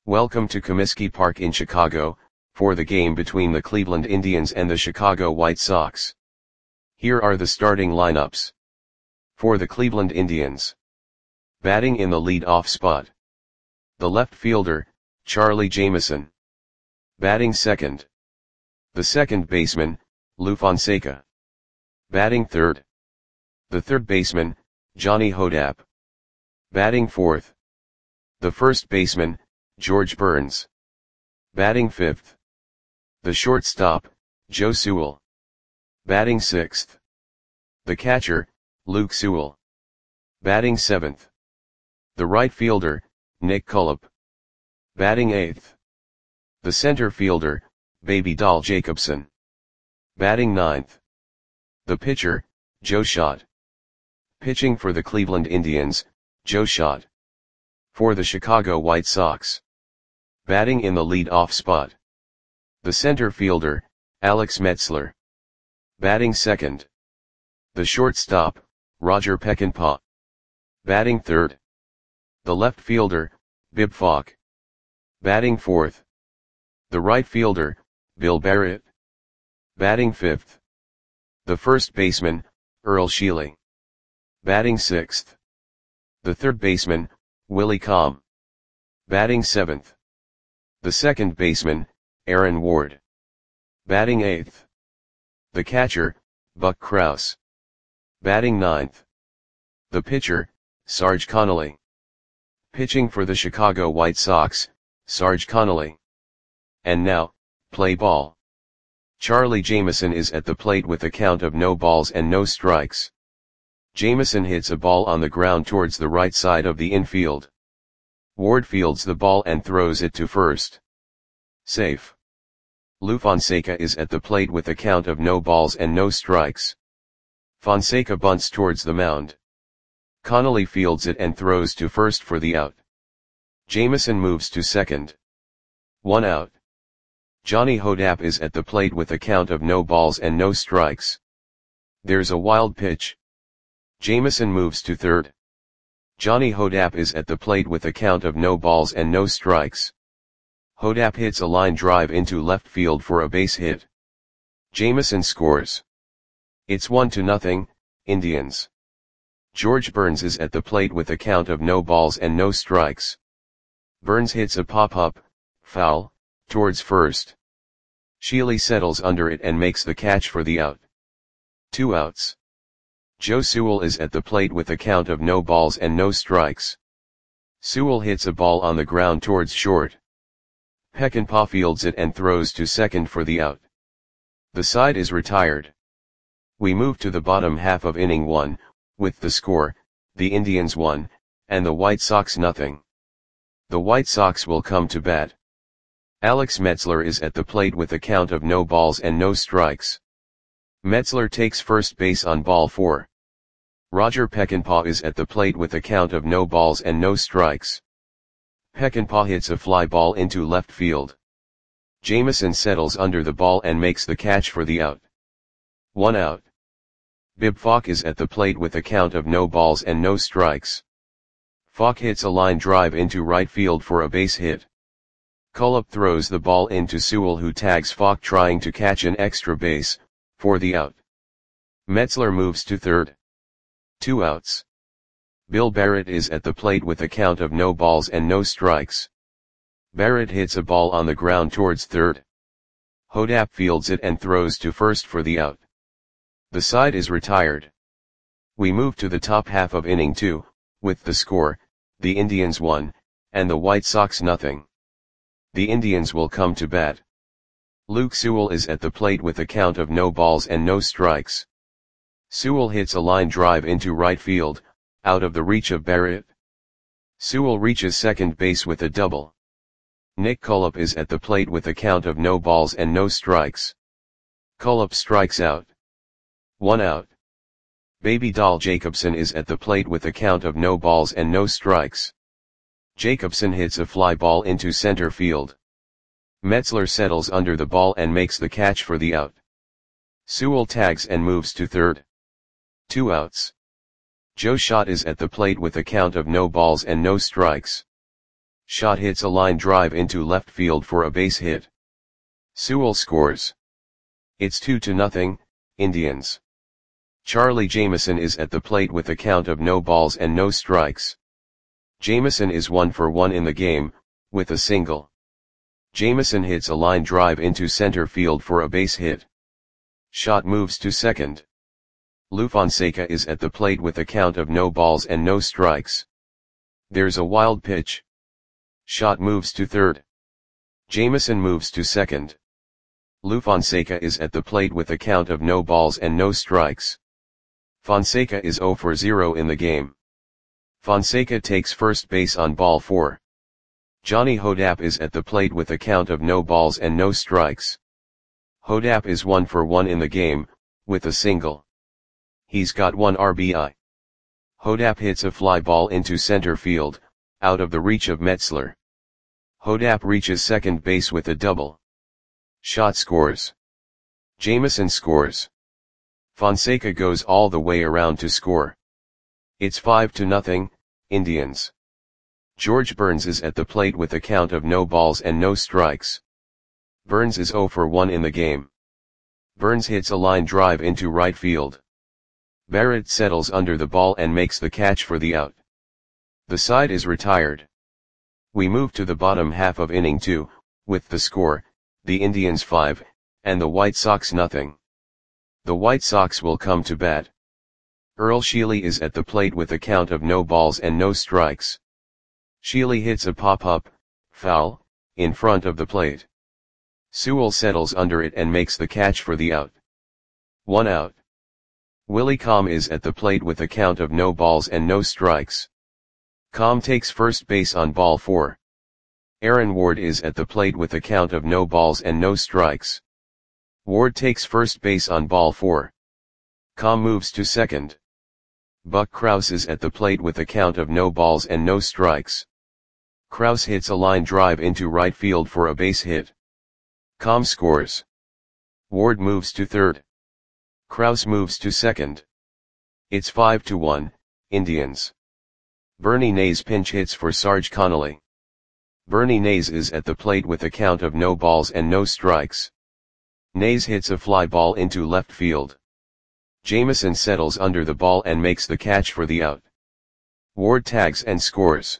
Welcome to Comiskey Park in Chicago, for the game between the Cleveland Indians and the Chicago White Sox. Here are the starting lineups. For the Cleveland Indians. Batting in the lead-off spot. The left fielder, Charlie Jameson. Batting second. The second baseman, Lou Fonseca. Batting third. The third baseman, Johnny Hodapp. Batting fourth. The first baseman, George Burns. Batting fifth. The shortstop, Joe Sewell. Batting sixth. The catcher, Luke Sewell. Batting seventh. The right fielder, Nick Cullop. Batting eighth. The center fielder, Baby Doll Jacobson. Batting ninth. The pitcher, Joe Schott. Pitching for the Cleveland Indians, Joe Schott. For the Chicago White Sox. Batting in the lead-off spot. The center fielder, Alex Metzler. Batting second. The shortstop, Roger Peckinpah. Batting third. The left fielder, Bib Falk. Batting fourth. The right fielder, Bill Barrett. Batting fifth. The first baseman, Earl Sheely. Batting sixth. The third baseman, Willie Comm. Batting seventh. The second baseman, Aaron Ward. Batting eighth. The catcher, Buck Krause. Batting ninth. The pitcher, Sarge Connolly. Pitching for the Chicago White Sox, Sarge Connolly. And now, play ball. Charlie Jameson is at the plate with a count of no balls and no strikes. Jameson hits a ball on the ground towards the right side of the infield. Ward fields the ball and throws it to first. Safe. Lou Fonseca is at the plate with a count of no balls and no strikes. Fonseca bunts towards the mound. Connolly fields it and throws to first for the out. Jameson moves to second. 1 out. Johnny Hodapp is at the plate with a count of no balls and no strikes. There's a wild pitch. Jameson moves to third. Johnny Hodapp is at the plate with a count of no balls and no strikes. Hodapp hits a line drive into left field for a base hit. Jameson scores. It's 1-0, Indians. George Burns is at the plate with a count of no balls and no strikes. Burns hits a pop-up, foul, towards first. Sheely settles under it and makes the catch for the out. 2 outs. Joe Sewell is at the plate with a count of no balls and no strikes. Sewell hits a ball on the ground towards short. Peckinpah fields it and throws to second for the out. The side is retired. We move to the bottom half of inning 1, with the score, the Indians 1, and the White Sox 0. The White Sox will come to bat. Alex Metzler is at the plate with a count of no balls and no strikes. Metzler takes first base on ball 4. Roger Peckinpah is at the plate with a count of no balls and no strikes. Peckinpah hits a fly ball into left field. Jameson settles under the ball and makes the catch for the out. 1 out. Bib Falk is at the plate with a count of no balls and no strikes. Falk hits a line drive into right field for a base hit. Cullop throws the ball into Sewell, who tags Falk trying to catch an extra base, for the out. Metzler moves to third. 2 outs. Bill Barrett is at the plate with a count of no balls and no strikes. Barrett hits a ball on the ground towards third. Hodapp fields it and throws to first for the out. The side is retired. We move to the top half of inning 2, with the score, the Indians 1, and the White Sox 0. The Indians will come to bat. Luke Sewell is at the plate with a count of no balls and no strikes. Sewell hits a line drive into right field, out of the reach of Barrett. Sewell reaches second base with a double. Nick Cullop is at the plate with a count of no balls and no strikes. Cullop strikes out. 1 out. Baby Doll Jacobson is at the plate with a count of no balls and no strikes. Jacobson hits a fly ball into center field. Metzler settles under the ball and makes the catch for the out. Sewell tags and moves to third. 2 outs. Joe Schott is at the plate with a count of no balls and no strikes. Shot hits a line drive into left field for a base hit. Sewell scores. It's 2-0, Indians. Charlie Jameson is at the plate with a count of no balls and no strikes. Jameson is 1 for 1 in the game, with a single. Jameson hits a line drive into center field for a base hit. Shot moves to second. Lou Fonseca is at the plate with a count of no balls and no strikes. There's a wild pitch. Shot moves to third. Jameson moves to second. Lou Fonseca is at the plate with a count of no balls and no strikes. Fonseca is 0 for 0 in the game. Fonseca takes first base on ball 4. Johnny Hodapp is at the plate with a count of no balls and no strikes. Hodapp is 1 for 1 in the game, with a single. He's got 1 RBI. Hodapp hits a fly ball into center field, out of the reach of Metzler. Hodapp reaches second base with a double. Shot scores. Jameson scores. Fonseca goes all the way around to score. It's 5-0, Indians. George Burns is at the plate with a count of no balls and no strikes. Burns is 0 for 1 in the game. Burns hits a line drive into right field. Barrett settles under the ball and makes the catch for the out. The side is retired. We move to the bottom half of inning 2, with the score, the Indians 5, and the White Sox nothing. The White Sox will come to bat. Earl Sheely is at the plate with a count of no balls and no strikes. Sheely hits a pop-up, foul, in front of the plate. Sewell settles under it and makes the catch for the out. 1 out. Willie Comm is at the plate with a count of no balls and no strikes. Comm takes first base on ball 4. Aaron Ward is at the plate with a count of no balls and no strikes. Ward takes first base on ball 4. Comm moves to second. Buck Krause is at the plate with a count of no balls and no strikes. Krause hits a line drive into right field for a base hit. Comm scores. Ward moves to third. Krause moves to second. It's 5-1, Indians. Bernie Nays pinch hits for Sarge Connolly. Bernie Nays is at the plate with a count of no balls and no strikes. Nays hits a fly ball into left field. Jameson settles under the ball and makes the catch for the out. Ward tags and scores.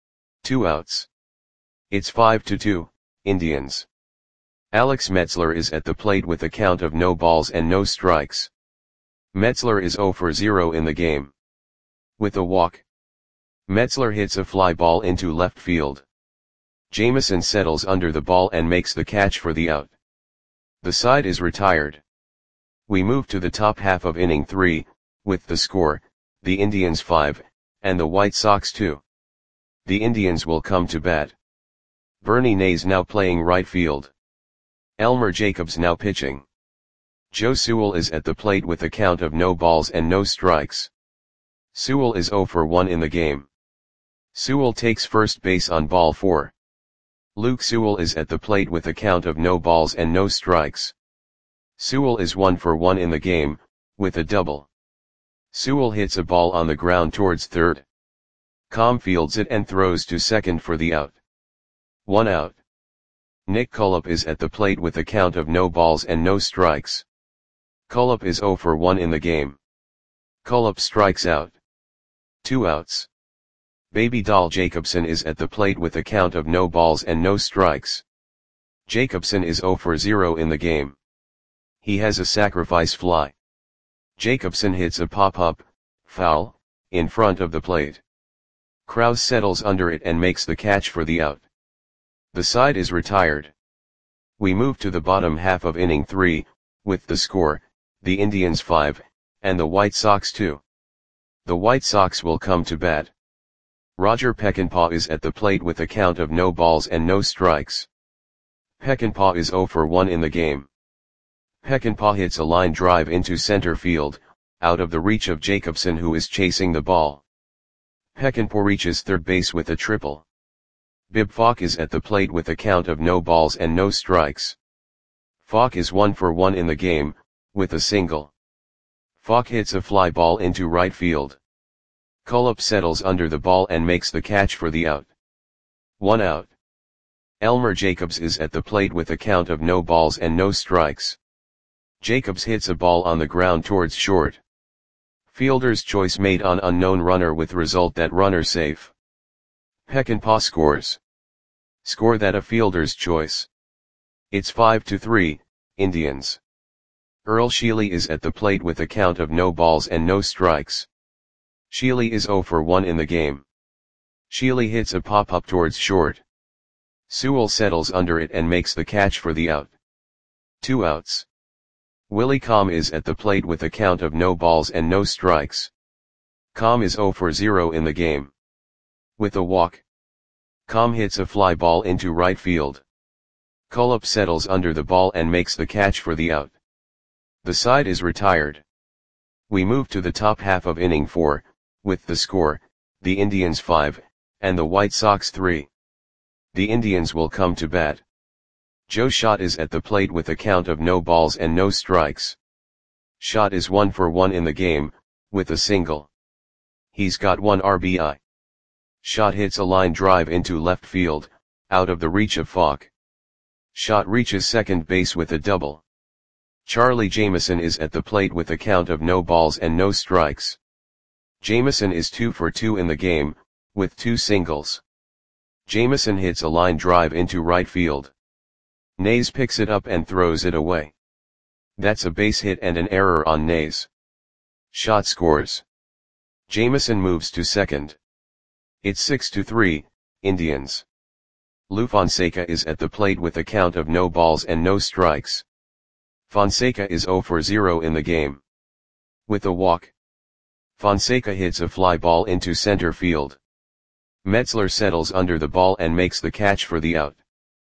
2 outs. It's 5-2, Indians. Alex Metzler is at the plate with a count of no balls and no strikes. Metzler is 0 for 0 in the game. With a walk. Metzler hits a fly ball into left field. Jameson settles under the ball and makes the catch for the out. The side is retired. We move to the top half of inning 3, with the score, the Indians 5, and the White Sox 2. The Indians will come to bat. Bernie Nays now playing right field. Elmer Jacobs now pitching. Joe Sewell is at the plate with a count of no balls and no strikes. Sewell is 0 for 1 in the game. Sewell takes first base on ball 4. Luke Sewell is at the plate with a count of no balls and no strikes. Sewell is 1 for 1 in the game, with a double. Sewell hits a ball on the ground towards third. Comm fields it and throws to second for the out. 1 out. Nick Cullip is at the plate with a count of no balls and no strikes. Cullip is 0 for 1 in the game. Cullip strikes out. 2 outs. Baby Doll Jacobson is at the plate with a count of no balls and no strikes. Jacobson is 0 for 0 in the game. He has a sacrifice fly. Jacobson hits a pop-up, foul, in front of the plate. Krause settles under it and makes the catch for the out. The side is retired. We move to the bottom half of inning 3, with the score, the Indians 5, and the White Sox 2. The White Sox will come to bat. Roger Peckinpah is at the plate with a count of no balls and no strikes. Peckinpah is 0 for 1 in the game. Peckinpah hits a line drive into center field, out of the reach of Jacobson who is chasing the ball. Peckinpah reaches third base with a triple. Bib Falk is at the plate with a count of no balls and no strikes. Falk is 1 for 1 in the game, with a single. Falk hits a fly ball into right field. Cullip settles under the ball and makes the catch for the out. 1 out. Elmer Jacobs is at the plate with a count of no balls and no strikes. Jacobs hits a ball on the ground towards short. Fielder's choice made on unknown runner with result that runner safe. Peckinpah scores. Score that a fielder's choice. It's 5-3, Indians. Earl Sheely is at the plate with a count of no balls and no strikes. Sheely is 0 for 1 in the game. Sheely hits a pop-up towards short. Sewell settles under it and makes the catch for the out. 2 outs. Willie Comm is at the plate with a count of no balls and no strikes. Comm is 0 for 0 in the game. With a walk, Comm hits a fly ball into right field. Cullip settles under the ball and makes the catch for the out. The side is retired. We move to the top half of inning 4, with the score, the Indians 5, and the White Sox 3. The Indians will come to bat. Joe Schott is at the plate with a count of no balls and no strikes. Schott is 1 for 1 in the game, with a single. He's got 1 RBI. Schott hits a line drive into left field, out of the reach of Falk. Schott reaches second base with a double. Charlie Jameson is at the plate with a count of no balls and no strikes. Jameson is 2 for 2 in the game, with 2 singles. Jameson hits a line drive into right field. Nays picks it up and throws it away. That's a base hit and an error on Nays. Schott scores. Jameson moves to second. It's 6-3, Indians. Lou Fonseca is at the plate with a count of no balls and no strikes. Fonseca is 0 for 0 in the game. With a walk, Fonseca hits a fly ball into center field. Metzler settles under the ball and makes the catch for the out.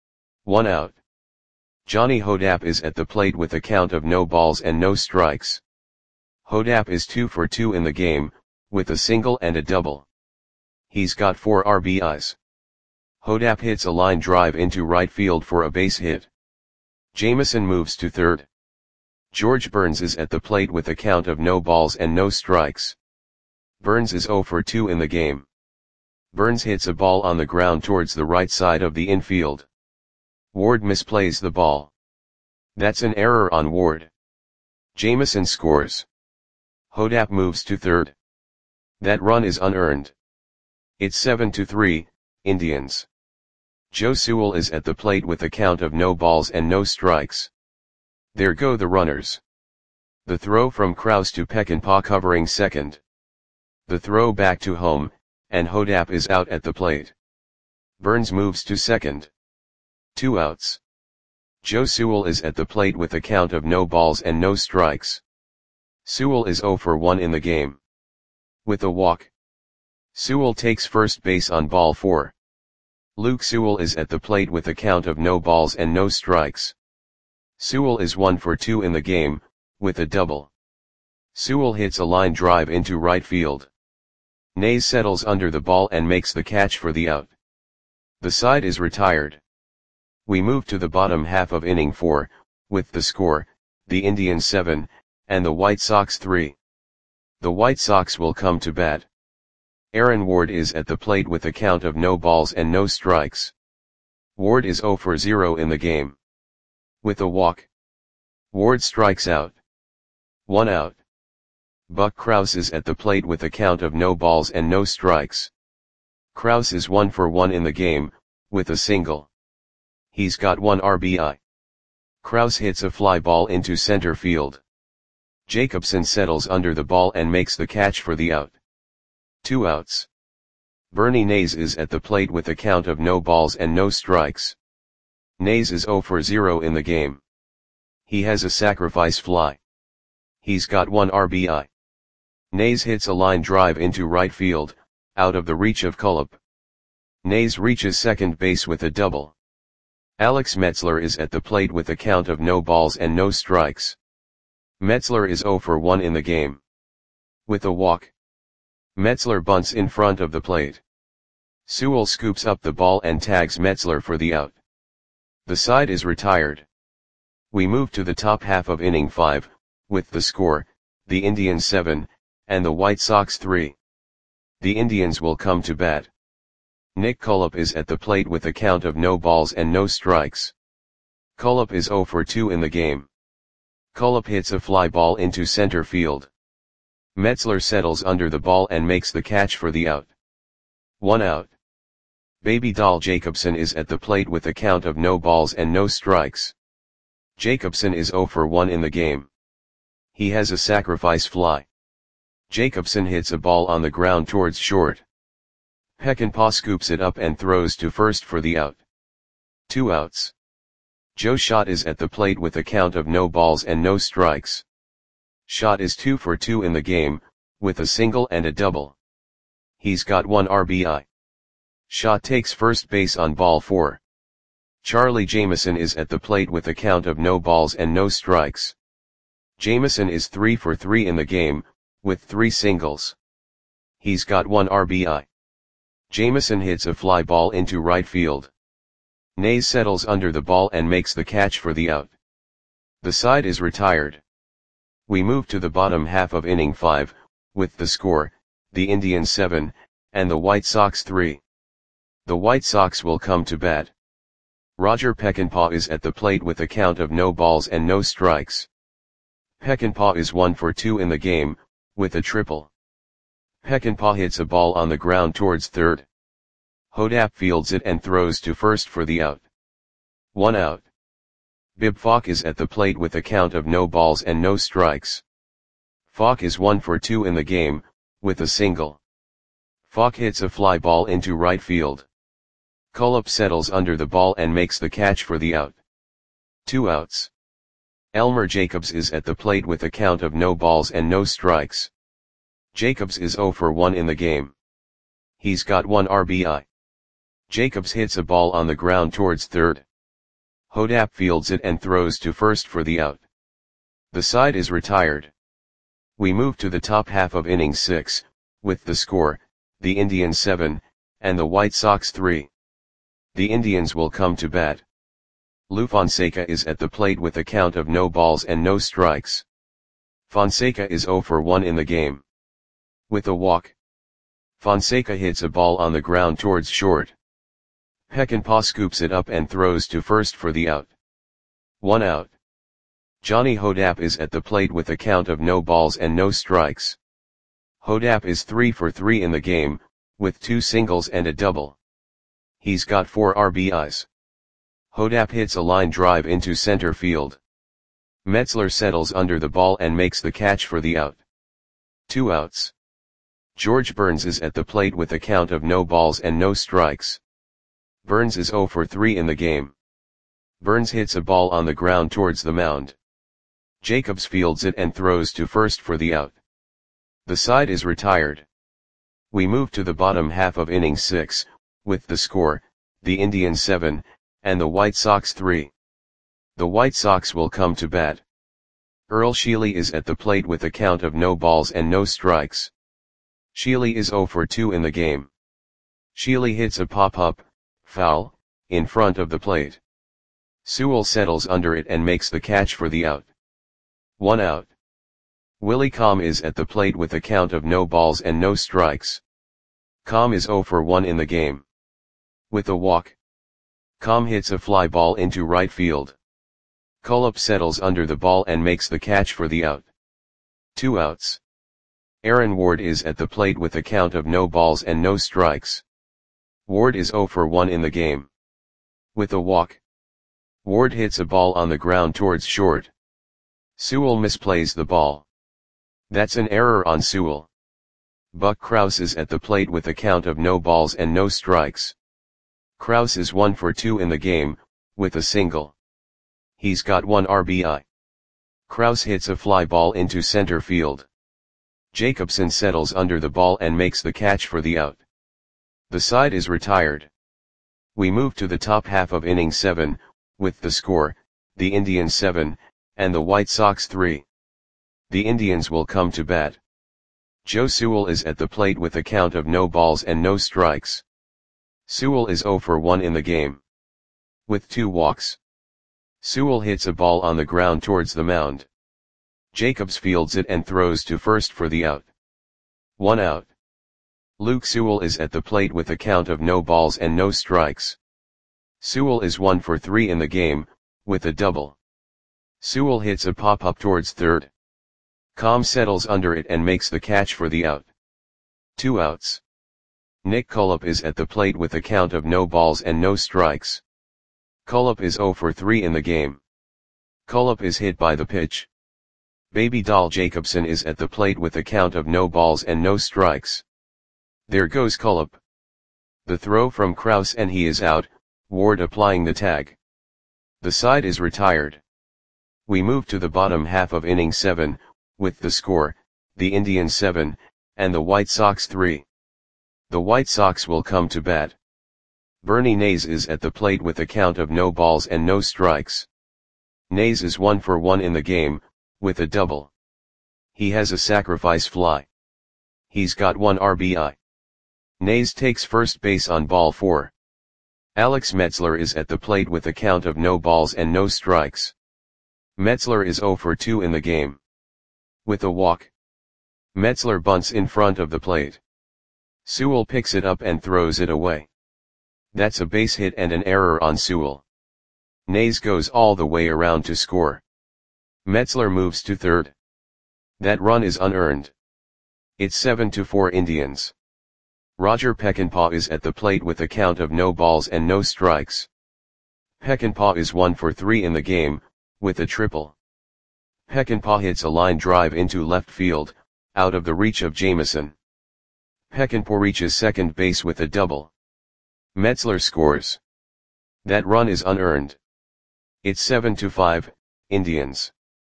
1 out. Johnny Hodapp is at the plate with a count of no balls and no strikes. Hodapp is 2 for 2 in the game, with a single and a double. He's got 4 RBIs. Hodapp hits a line drive into right field for a base hit. Jameson moves to third. George Burns is at the plate with a count of no balls and no strikes. Burns is 0 for 2 in the game. Burns hits a ball on the ground towards the right side of the infield. Ward misplays the ball. That's an error on Ward. Jameson scores. Hodapp moves to third. That run is unearned. It's 7-3, Indians. Joe Sewell is at the plate with a count of no balls and no strikes. There go the runners. The throw from Krause to Peckinpah covering second. The throw back to home, and Hodapp is out at the plate. Burns moves to second. 2 outs. Joe Sewell is at the plate with a count of no balls and no strikes. Sewell is 0 for 1 in the game. With a walk, Sewell takes first base on ball 4. Luke Sewell is at the plate with a count of no balls and no strikes. Sewell is 1 for 2 in the game, with a double. Sewell hits a line drive into right field. Nays settles under the ball and makes the catch for the out. The side is retired. We move to the bottom half of inning 4, with the score, the Indians 7, and the White Sox 3. The White Sox will come to bat. Aaron Ward is at the plate with a count of no balls and no strikes. Ward is 0 for 0 in the game. With a walk, Ward strikes out. 1 out. Buck Krause is at the plate with a count of no balls and no strikes. Krause is 1 for 1 in the game, with a single. He's got 1 RBI. Krause hits a fly ball into center field. Jacobson settles under the ball and makes the catch for the out. 2 outs. Bernie Nays is at the plate with a count of no balls and no strikes. Nays is 0 for 0 in the game. He has a sacrifice fly. He's got 1 RBI. Nays hits a line drive into right field, out of the reach of Cullip. Nays reaches second base with a double. Alex Metzler is at the plate with a count of no balls and no strikes. Metzler is 0 for 1 in the game. With a walk, Metzler bunts in front of the plate. Sewell scoops up the ball and tags Metzler for the out. The side is retired. We move to the top half of inning 5, with the score, the Indians 7, and the White Sox 3. The Indians will come to bat. Nick Kulip is at the plate with a count of no balls and no strikes. Kulip is 0 for 2 in the game. Kulip hits a fly ball into center field. Metzler settles under the ball and makes the catch for the out. 1 out. Baby doll Jacobson is at the plate with a count of no balls and no strikes. Jacobson is 0 for 1 in the game. He has a sacrifice fly. Jacobson hits a ball on the ground towards short. Peckinpah scoops it up and throws to first for the out. 2 outs. Joe Schott is at the plate with a count of no balls and no strikes. Schott is 2 for 2 in the game, with a single and a double. He's got 1 RBI. Schott takes first base on ball 4. Charlie Jameson is at the plate with a count of no balls and no strikes. Jameson is 3 for 3 in the game, with 3 singles. He's got 1 RBI. Jameson hits a fly ball into right field. Nays settles under the ball and makes the catch for the out. The side is retired. We move to the bottom half of inning 5, with the score, the Indians 7, and the White Sox 3. The White Sox will come to bat. Roger Peckinpah is at the plate with a count of no balls and no strikes. Peckinpah is 1 for 2 in the game, with a triple. Peckinpah hits a ball on the ground towards third. Hodap fields it and throws to first for the out. 1 out. Bib Falk is at the plate with a count of no balls and no strikes. Falk is 1 for 2 in the game, with a single. Falk hits a fly ball into right field. Kulip settles under the ball and makes the catch for the out. 2 outs. Elmer Jacobs is at the plate with a count of no balls and no strikes. Jacobs is 0 for 1 in the game. He's got 1 RBI. Jacobs hits a ball on the ground towards third. Hodap fields it and throws to first for the out. The side is retired. We move to the top half of inning 6, with the score, the Indians 7, and the White Sox 3. The Indians will come to bat. Lou Fonseca is at the plate with a count of no balls and no strikes. Fonseca is 0 for 1 in the game. With a walk. Fonseca hits a ball on the ground towards short. Peckinpah scoops it up and throws to first for the out. 1 out. Johnny Hodap is at the plate with a count of no balls and no strikes. Hodap is 3 for 3 in the game, with 2 singles and a double. He's got 4 RBIs. Hodap hits a line drive into center field. Metzler settles under the ball and makes the catch for the out. 2 outs. George Burns is at the plate with a count of no balls and no strikes. Burns is 0 for 3 in the game. Burns hits a ball on the ground towards the mound. Jacobs fields it and throws to first for the out. The side is retired. We move to the bottom half of inning 6, with the score, the Indians 7, and the White Sox 3. The White Sox will come to bat. Earl Sheely is at the plate with a count of no balls and no strikes. Sheely is 0 for 2 in the game. Sheely hits a pop-up, foul, in front of the plate. Sewell settles under it and makes the catch for the out. 1 out. Willie Comm is at the plate with a count of no balls and no strikes. Comm is 0 for 1 in the game. With a walk. Comm hits a fly ball into right field. Kulip settles under the ball and makes the catch for the out. 2 outs. Aaron Ward is at the plate with a count of no balls and no strikes. Ward is 0 for 1 in the game. With a walk. Ward hits a ball on the ground towards short. Sewell misplays the ball. That's an error on Sewell. Buck Krause is at the plate with a count of no balls and no strikes. Krause is 1 for 2 in the game, with a single. He's got 1 RBI. Krause hits a fly ball into center field. Jacobson settles under the ball and makes the catch for the out. The side is retired. We move to the top half of inning 7, with the score, the Indians 7, and the White Sox 3. The Indians will come to bat. Joe Sewell is at the plate with a count of no balls and no strikes. Sewell is 0 for 1 in the game. With 2 walks. Sewell hits a ball on the ground towards the mound. Jacobs fields it and throws to first for the out. 1 out. Luke Sewell is at the plate with a count of no balls and no strikes. Sewell is 1 for 3 in the game, with a double. Sewell hits a pop-up towards third. Com settles under it and makes the catch for the out. 2 outs. Nick Cullip is at the plate with a count of no balls and no strikes. Cullip is 0 for 3 in the game. Cullip is hit by the pitch. Baby Doll Jacobson is at the plate with a count of no balls and no strikes. There goes Cullip. The throw from Kraus and he is out, Ward applying the tag. The side is retired. We move to the bottom half of inning 7, with the score, the Indians 7, and the White Sox 3. The White Sox will come to bat. Bernie Nays is at the plate with a count of no balls and no strikes. Nays is 1 for 1 in the game, with a double. He has a sacrifice fly. He's got 1 RBI. Nays takes first base on ball 4. Alex Metzler is at the plate with a count of no balls and no strikes. Metzler is 0 for 2 in the game. With a walk. Metzler bunts in front of the plate. Sewell picks it up and throws it away. That's a base hit and an error on Sewell. Nays goes all the way around to score. Metzler moves to third. That run is unearned. It's 7-4 Indians. Roger Peckinpah is at the plate with a count of no balls and no strikes. Peckinpah is 1 for 3 in the game, with a triple. Peckinpah hits a line drive into left field, out of the reach of Jameson. Peckinpah reaches second base with a double. Metzler scores. That run is unearned. It's 7-5, Indians.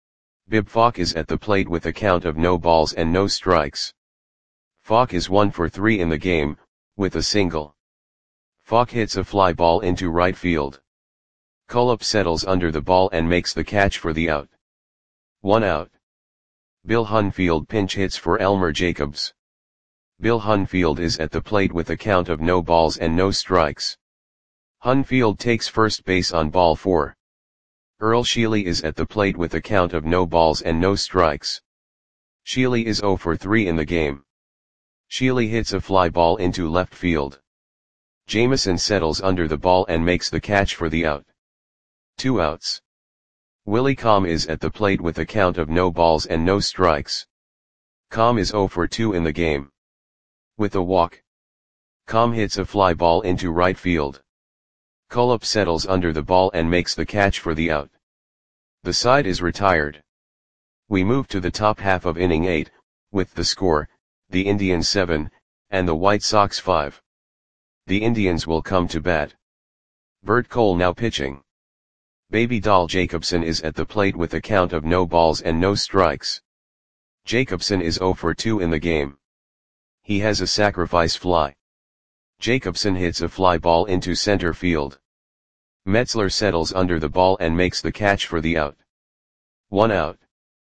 Bib Falk is at the plate with a count of no balls and no strikes. Falk is 1 for 3 in the game, with a single. Falk hits a fly ball into right field. Cullip settles under the ball and makes the catch for the out. 1 out. Bill Hunfield pinch hits for Elmer Jacobs. Bill Hunfield is at the plate with a count of no balls and no strikes. Hunfield takes first base on ball 4. Earl Sheely is at the plate with a count of no balls and no strikes. Sheely is 0 for 3 in the game. Sheely hits a fly ball into left field. Jameson settles under the ball and makes the catch for the out. 2 outs. Willie Com is at the plate with a count of no balls and no strikes. Com is 0 for 2 in the game. With a walk. Com hits a fly ball into right field. Cullip settles under the ball and makes the catch for the out. The side is retired. We move to the top half of inning 8, with the score, the Indians 7, and the White Sox 5. The Indians will come to bat. Bert Cole now pitching. Baby Doll Jacobson is at the plate with a count of no balls and no strikes. Jacobson is 0 for 2 in the game. He has a sacrifice fly. Jacobson hits a fly ball into center field. Metzler settles under the ball and makes the catch for the out. 1 out.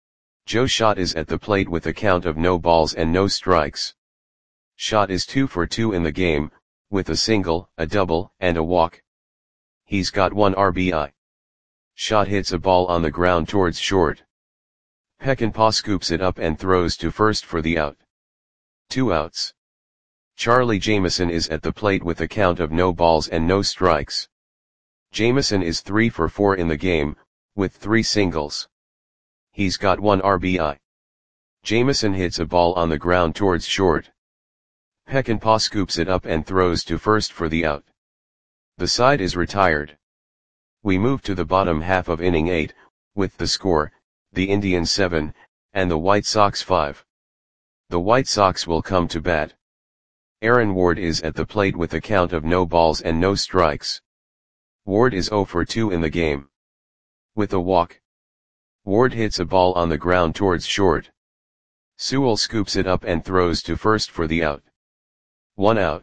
Joe Schott is at the plate with a count of no balls and no strikes. Schott is 2 for 2 in the game, with a single, a double, and a walk. He's got 1 RBI. Schott hits a ball on the ground towards short. Peckinpah scoops it up and throws to first for the out. 2 outs. Charlie Jameson is at the plate with a count of no balls and no strikes. Jameson is 3 for 4 in the game, with 3 singles. He's got 1 RBI. Jameson hits a ball on the ground towards short. Peckinpah scoops it up and throws to first for the out. The side is retired. We move to the bottom half of inning 8, with the score, the Indians 7, and the White Sox 5. The White Sox will come to bat. Aaron Ward is at the plate with a count of no balls and no strikes. Ward is 0 for 2 in the game. With a walk. Ward hits a ball on the ground towards short. Sewell scoops it up and throws to first for the out. 1 out.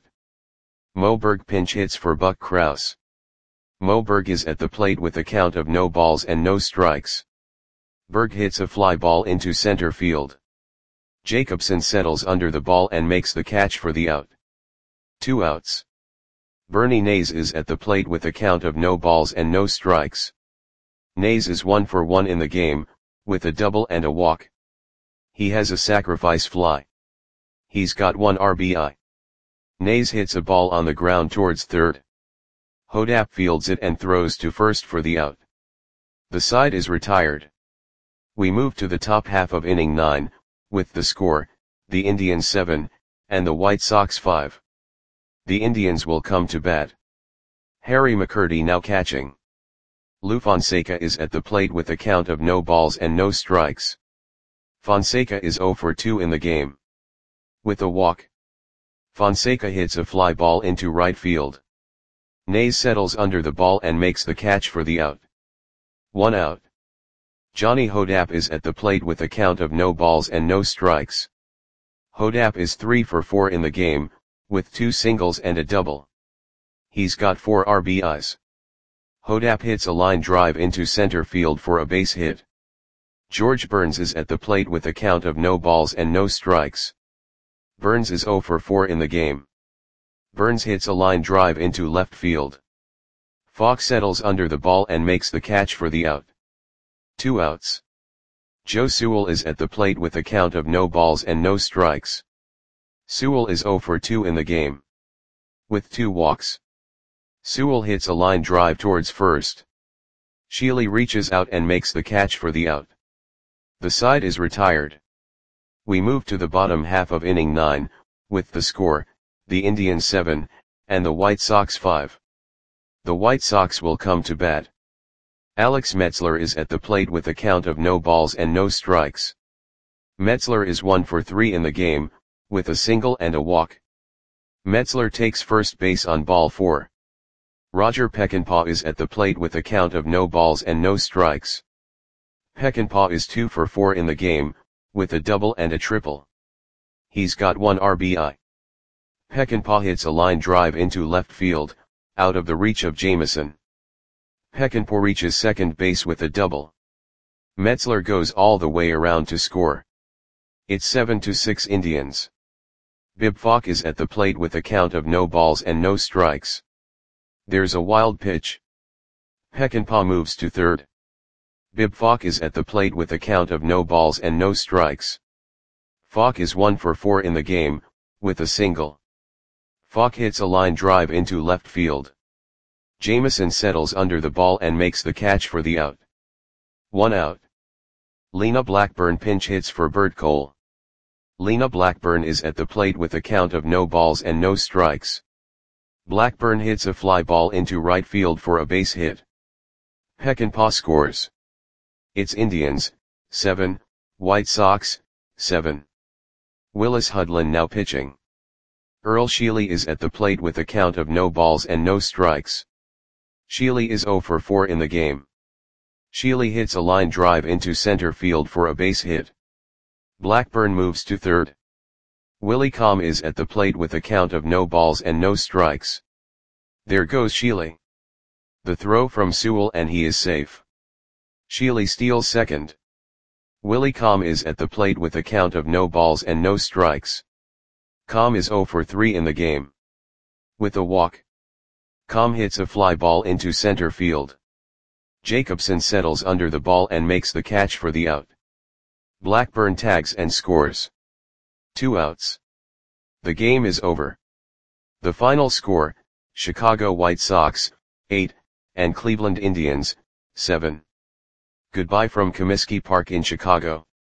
Moberg pinch hits for Buck Kraus. Moberg is at the plate with a count of no balls and no strikes. Berg hits a fly ball into center field. Jacobson settles under the ball and makes the catch for the out. 2 outs. Bernie Nays is at the plate with a count of no balls and no strikes. Nays is 1 for 1 in the game, with a double and a walk. He has a sacrifice fly. He's got 1 RBI. Nays hits a ball on the ground towards third. Hodap fields it and throws to first for the out. The side is retired. We move to the top half of inning 9, with the score, the Indians 7, and the White Sox 5. The Indians will come to bat. Harry McCurdy now catching. Lou Fonseca is at the plate with a count of no balls and no strikes. Fonseca is 0 for 2 in the game. With a walk, Fonseca hits a fly ball into right field. Nays settles under the ball and makes the catch for the out. 1 out. Johnny Hodap is at the plate with a count of no balls and no strikes. Hodap is 3 for 4 in the game, with 2 singles and a double. He's got 4 RBIs. Hodap hits a line drive into center field for a base hit. George Burns is at the plate with a count of no balls and no strikes. Burns is 0 for 4 in the game. Burns hits a line drive into left field. Falk settles under the ball and makes the catch for the out. 2 outs. Joe Sewell is at the plate with a count of no balls and no strikes. Sewell is 0 for 2 in the game. With 2 walks, Sewell hits a line drive towards first. Sheely reaches out and makes the catch for the out. The side is retired. We move to the bottom half of inning 9, with the score, the Indians 7, and the White Sox 5. The White Sox will come to bat. Alex Metzler is at the plate with a count of no balls and no strikes. Metzler is 1 for 3 in the game, with a single and a walk. Metzler takes first base on ball 4. Roger Peckinpah is at the plate with a count of no balls and no strikes. Peckinpah is 2 for 4 in the game, with a double and a triple. He's got 1 RBI. Peckinpah hits a line drive into left field, out of the reach of Jameson. Peckinpah reaches second base with a double. Metzler goes all the way around to score. It's 7-6 Indians. Bib Falk is at the plate with a count of no balls and no strikes. There's a wild pitch. Peckinpah moves to third. Bib Falk is at the plate with a count of no balls and no strikes. Falk is 1 for 4 in the game, with a single. Falk hits a line drive into left field. Jameson settles under the ball and makes the catch for the out. 1 out. Lena Blackburn pinch hits for Bert Cole. Lena Blackburn is at the plate with a count of no balls and no strikes. Blackburn hits a fly ball into right field for a base hit. Peckinpah scores. It's Indians, 7, White Sox, 7. Willis Hudlin now pitching. Earl Sheely is at the plate with a count of no balls and no strikes. Sheely is 0 for 4 in the game. Sheely hits a line drive into center field for a base hit. Blackburn moves to third. Willie Comm is at the plate with a count of no balls and no strikes. There goes Sheely. The throw from Sewell and he is safe. Sheely steals second. Willie Comm is at the plate with a count of no balls and no strikes. Comm is 0 for 3 in the game. With a walk, Comm hits a fly ball into center field. Jacobson settles under the ball and makes the catch for the out. Blackburn tags and scores. 2 outs. The game is over. The final score, Chicago White Sox, 8, and Cleveland Indians, 7. Goodbye from Comiskey Park in Chicago.